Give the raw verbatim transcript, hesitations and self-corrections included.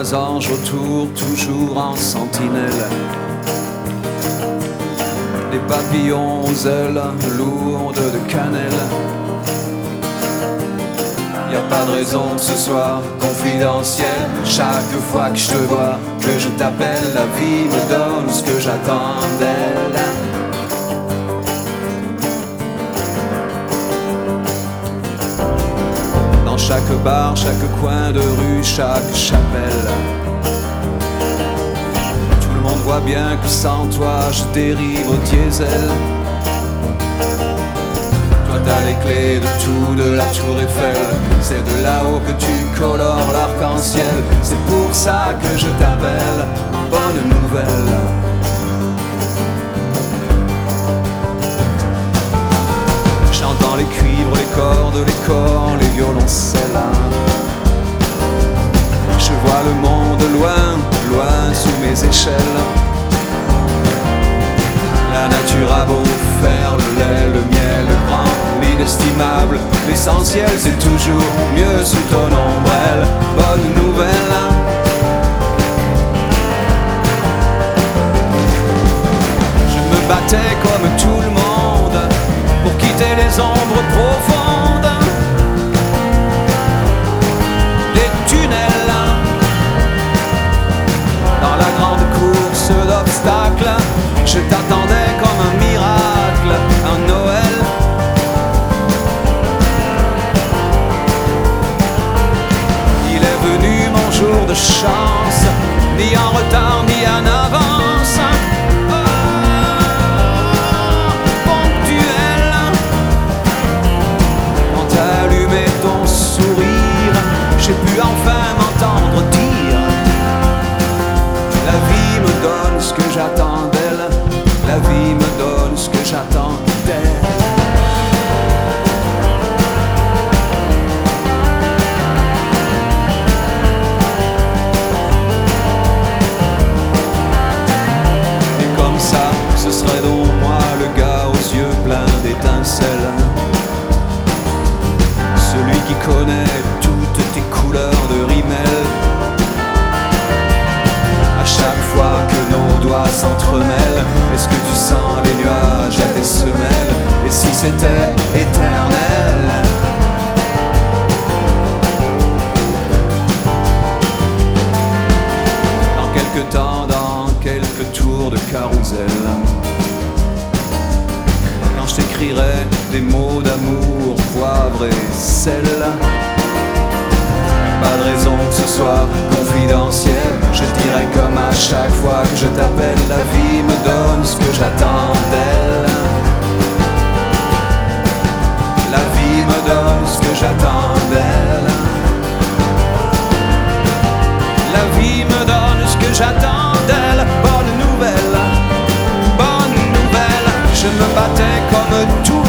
trois anges autour, toujours en sentinelle. Des papillons aux ailes lourdes de cannelle. Y a pas de raison que ce soit confidentiel. Chaque fois que je te vois, que je t'appelle, la vie me donne ce que j'attends d'elle. Dans chaque bar, chaque coin de rue, chaque chapelle, tout le monde voit bien que sans toi je dérive au diesel. Toi t'as les clés de tout, de la tour Eiffel. C'est de là-haut que tu colores l'arc-en-ciel. C'est pour ça que je t'appelle, bonne nouvelle. J'entends les cuivres, les cordes, les corps, les violoncelles. Je vois le monde loin, loin sous mes échelles. La nature a beau faire le lait, le miel, le grand, l'inestimable, l'essentiel c'est toujours mieux sous ton ombrelle. Bonne nouvelle. Je me battais comme tout le monde pour quitter les ombres profondes des tunnels. Dans la grande course d'obstacles, je t'attendais comme un miracle, un Noël. Il est venu mon jour de chance, ni en retard ni en avance. Oh, ponctuel. Quand t'as allumé ton sourire, j'ai pu enfin m'entendre dire: la vie me donne ce que j'attends d'elle. La vie me donne ce que j'attends d'elle. Et comme ça, ce serait donc moi le gars aux yeux pleins d'étincelles, celui qui connaît toutes tes couleurs de rimel. À chaque fois que nos doigts s'entremêlent, est-ce que tu sens les nuages à tes semelles? Et si c'était éternel? Dans quelques temps, dans quelques tours de carrousel, quand je t'écrirai des mots d'amour, poivre et sel, pas de raison que ce soit confidentiel. Je dirais comme à chaque fois que je t'appelle, la vie me donne ce que j'attends d'elle. La vie me donne ce que j'attends d'elle. La vie me donne ce que j'attends d'elle. Bonne nouvelle, bonne nouvelle. Je me battais comme tout